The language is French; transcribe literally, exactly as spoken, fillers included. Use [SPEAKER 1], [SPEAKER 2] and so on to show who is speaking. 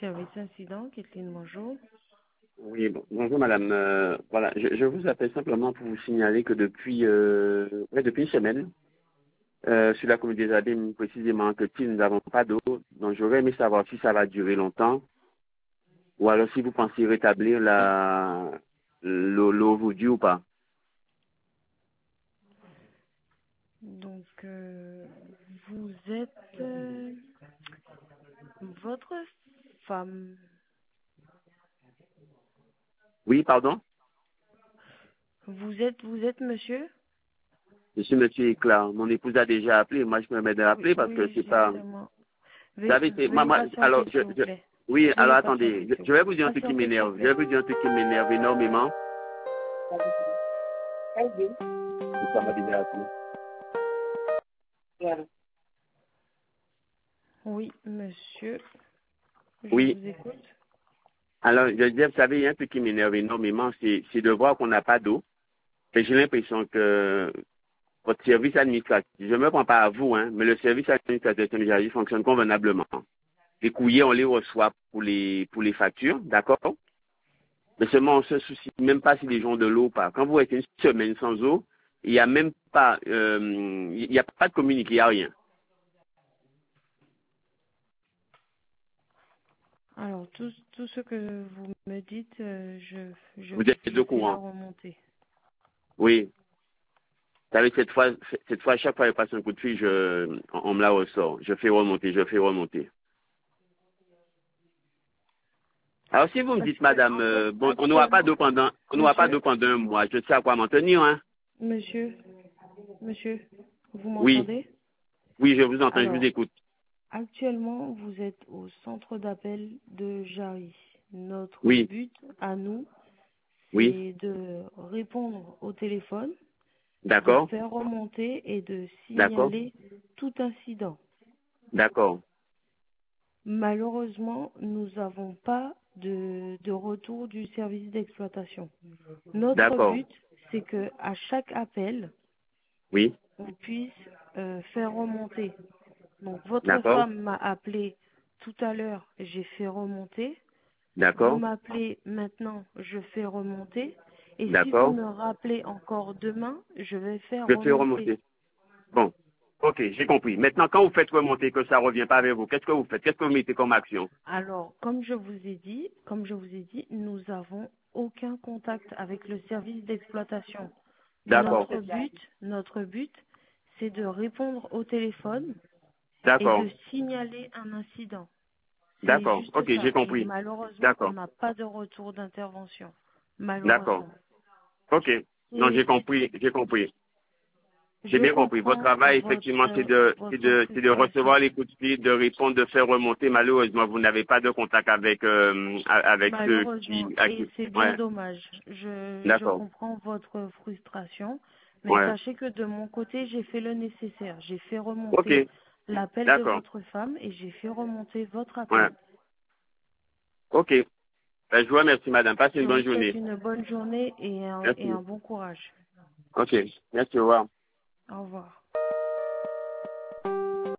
[SPEAKER 1] service incident, Kathleen, bonjour.
[SPEAKER 2] Oui, bon, bonjour madame. Euh, voilà, je, je vous appelle simplement pour vous signaler que depuis euh, ouais, depuis une semaine, euh, sur la commune des Abîmes, précisément que nous n'avons pas d'eau. Donc j'aurais aimé savoir si ça va durer longtemps ou alors si vous pensez rétablir la l'eau l'eau aujourd'hui ou pas.
[SPEAKER 1] Donc, euh, vous êtes euh, votre femme.
[SPEAKER 2] Oui, pardon?
[SPEAKER 1] Vous êtes, vous êtes monsieur?
[SPEAKER 2] Je suis monsieur Éclat. Mon épouse a déjà appelé. Moi, je me mets de
[SPEAKER 1] Oui,
[SPEAKER 2] l'appeler parce que
[SPEAKER 1] oui,
[SPEAKER 2] c'est pas...
[SPEAKER 1] justement.
[SPEAKER 2] Vous
[SPEAKER 1] Veuillez,
[SPEAKER 2] savez, c'est...
[SPEAKER 1] veuillez
[SPEAKER 2] Maman, alors,
[SPEAKER 1] patienter,
[SPEAKER 2] je,
[SPEAKER 1] s'il vous
[SPEAKER 2] je...
[SPEAKER 1] plaît.
[SPEAKER 2] Oui, alors
[SPEAKER 1] Veuillez
[SPEAKER 2] attendez.
[SPEAKER 1] patienter,
[SPEAKER 2] Je,
[SPEAKER 1] s'il
[SPEAKER 2] je
[SPEAKER 1] vous
[SPEAKER 2] vais
[SPEAKER 1] plaît.
[SPEAKER 2] vous dire un truc qui
[SPEAKER 1] Patientez, s'il vous
[SPEAKER 2] m'énerve. Je
[SPEAKER 1] plaît.
[SPEAKER 2] vais vous dire un truc qui m'énerve énormément. Et ça m'a déjà appelé.
[SPEAKER 1] Oui, monsieur, je
[SPEAKER 2] Oui.
[SPEAKER 1] vous écoute.
[SPEAKER 2] Alors, je veux dire, vous savez, il y a un truc qui m'énerve énormément, c'est c'est de voir qu'on n'a pas d'eau. Et j'ai l'impression que votre service administratif, je ne me prends pas à vous, hein, mais le service administratif de Saint-Michel fonctionne convenablement. Les courriers, on les reçoit pour les pour les factures, d'accord? Mais seulement, on se soucie même pas si les gens ont de l'eau ou pas. Quand vous êtes une semaine sans eau, il n'y a même pas, euh, il n'y a pas de communiqué, il n'y a rien.
[SPEAKER 1] Alors, tout, tout ce que vous me dites, euh, je, je,
[SPEAKER 2] Vous êtes
[SPEAKER 1] je
[SPEAKER 2] au
[SPEAKER 1] fais la
[SPEAKER 2] courant.
[SPEAKER 1] remontée.
[SPEAKER 2] Oui. Vous savez, cette fois, cette fois, à chaque fois que je passe un coup de fil, je, on on me la ressort. Je fais remonter, je fais remonter. Alors, si vous me
[SPEAKER 1] Parce
[SPEAKER 2] dites,
[SPEAKER 1] que,
[SPEAKER 2] madame,
[SPEAKER 1] en fait,
[SPEAKER 2] euh, bon, on n'aura pas
[SPEAKER 1] actuellement,
[SPEAKER 2] d'eau pendant, on n'aura pas
[SPEAKER 1] monsieur,
[SPEAKER 2] d'eau pendant un mois, je sais à quoi m'en tenir, hein.
[SPEAKER 1] monsieur, monsieur, vous
[SPEAKER 2] Oui,
[SPEAKER 1] m'entendez?
[SPEAKER 2] oui, je vous entends, je vous
[SPEAKER 1] Alors,
[SPEAKER 2] écoute.
[SPEAKER 1] actuellement, vous êtes au centre d'appel de Jarry. Notre
[SPEAKER 2] Oui,
[SPEAKER 1] but à nous,
[SPEAKER 2] oui,
[SPEAKER 1] c'est de répondre au téléphone, de
[SPEAKER 2] d'accord,
[SPEAKER 1] faire remonter et de
[SPEAKER 2] d'accord,
[SPEAKER 1] signaler tout incident.
[SPEAKER 2] d'accord,
[SPEAKER 1] Malheureusement, nous n'avons pas de, de retour du service d'exploitation. Notre
[SPEAKER 2] d'accord,
[SPEAKER 1] but, c'est que à chaque appel,
[SPEAKER 2] oui,
[SPEAKER 1] on puisse euh, faire remonter. Donc, votre
[SPEAKER 2] d'accord,
[SPEAKER 1] femme m'a appelé tout à l'heure, j'ai fait remonter. Vous
[SPEAKER 2] d'accord,
[SPEAKER 1] m'appelez maintenant, je fais remonter. Et si vous
[SPEAKER 2] d'accord,
[SPEAKER 1] me rappelez encore demain, je vais faire
[SPEAKER 2] je fais
[SPEAKER 1] remonter.
[SPEAKER 2] remonter. Bon, ok, j'ai compris. Maintenant, quand vous faites remonter que ça revient pas vers vous, qu'est-ce que vous faites? Qu'est-ce que vous mettez comme action?
[SPEAKER 1] Alors, comme je vous ai dit, comme je vous ai dit, nous avons aucun contact avec le service d'exploitation.
[SPEAKER 2] D'accord,
[SPEAKER 1] Notre but, notre but, c'est de répondre au téléphone et
[SPEAKER 2] d'accord,
[SPEAKER 1] de signaler un incident. C'est
[SPEAKER 2] d'accord,
[SPEAKER 1] juste
[SPEAKER 2] ok, j'ai
[SPEAKER 1] ça. Et
[SPEAKER 2] compris.
[SPEAKER 1] malheureusement, on
[SPEAKER 2] D'accord,
[SPEAKER 1] n'a pas de retour d'intervention.
[SPEAKER 2] d'accord,
[SPEAKER 1] Malheureusement.
[SPEAKER 2] ok. Non,
[SPEAKER 1] Et
[SPEAKER 2] j'ai
[SPEAKER 1] c'est tout.
[SPEAKER 2] compris, j'ai compris. J'ai
[SPEAKER 1] Je
[SPEAKER 2] bien compris. Votre
[SPEAKER 1] comprends
[SPEAKER 2] travail, effectivement, c'est
[SPEAKER 1] votre,
[SPEAKER 2] de, c'est
[SPEAKER 1] votre
[SPEAKER 2] de, c'est de
[SPEAKER 1] frustration.
[SPEAKER 2] recevoir les coups de fil, de répondre, de faire remonter. Malheureusement, vous n'avez pas de contact avec, euh, avec ceux qui,
[SPEAKER 1] Malheureusement,
[SPEAKER 2] à
[SPEAKER 1] et
[SPEAKER 2] qui-
[SPEAKER 1] c'est bien
[SPEAKER 2] ouais,
[SPEAKER 1] dommage. Je, je
[SPEAKER 2] d'accord,
[SPEAKER 1] comprends votre frustration, mais
[SPEAKER 2] ouais,
[SPEAKER 1] sachez que de mon côté, j'ai fait le nécessaire. J'ai fait
[SPEAKER 2] ok,
[SPEAKER 1] remonter l'appel de
[SPEAKER 2] d'accord,
[SPEAKER 1] votre femme et j'ai fait remonter votre
[SPEAKER 2] ouais,
[SPEAKER 1] appel.
[SPEAKER 2] ok. Ben, je vous remercie, madame. Passez
[SPEAKER 1] Je
[SPEAKER 2] une
[SPEAKER 1] vous
[SPEAKER 2] bonne
[SPEAKER 1] souhaite
[SPEAKER 2] journée.
[SPEAKER 1] une bonne journée et un, et un
[SPEAKER 2] Merci.
[SPEAKER 1] bon courage.
[SPEAKER 2] Ok, merci, au revoir.
[SPEAKER 1] Au revoir.